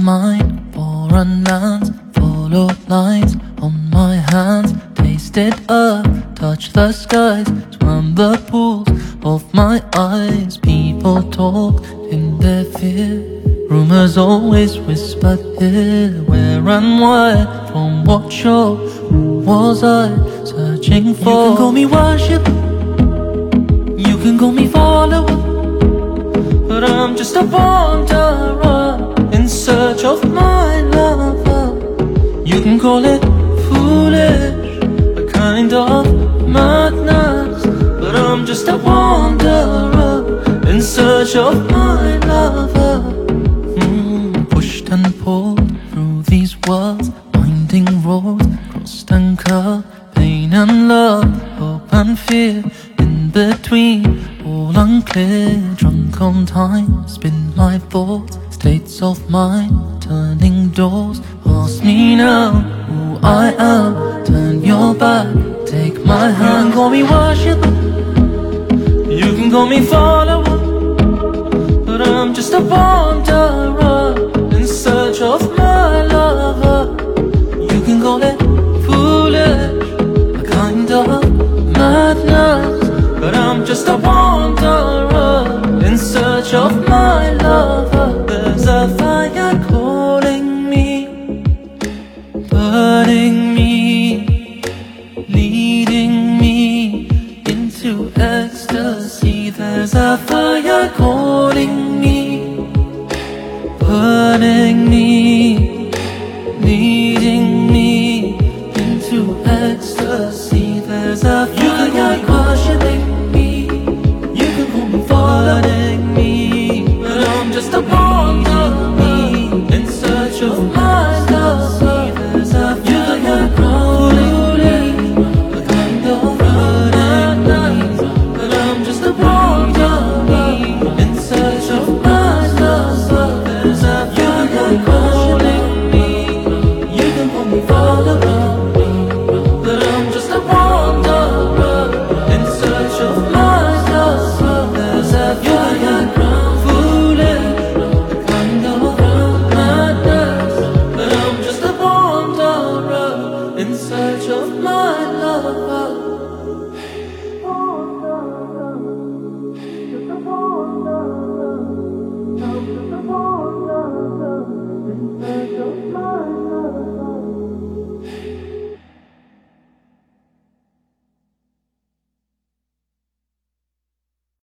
mind for unmanned, followed lines on my hands, tasted earth, touched the skies, swam the pools of my eyes. People talked in their fear, rumors always whispered here. Where and why, from what shore, who was I searching for? You can call me worship, you can call me follower, but I'm just a wanderer in search of my lover. You can call it foolish, a kind of madness, but I'm just a wanderer in search of my lover. Pushed and pulled through these worlds, winding roads, crossed and curved, pain and love, hope and fear, in between, all unclear. Drunk on time, spin my thoughts, states of mind, turning doors. Ask me now who I am, turn your back, take my hand. You can call me worshiper, you can call me follower, but I'm just a wanderer in search of my lover. You can call it foolish, a kind of madness, but I'm just a wanderer in search of my lover. There's a fire calling me, burning me, leading me into ecstasy. There's a fire calling me, burning me, leading me into ecstasy. There's a fire worshiping me, you can call me following me, but I'm just a wanderer in search of my lover. There's a fire calling me, a kind of madness, but I'm just a wanderer in search of my lover. There's a fire calling me, you can call me follower, but I'm just a wanderer in search of my lover. There's a fire foolish, a kind of madness, but I'm just a wanderer in search of my lover. Just a wanderer, I'm just a wanderer in search of my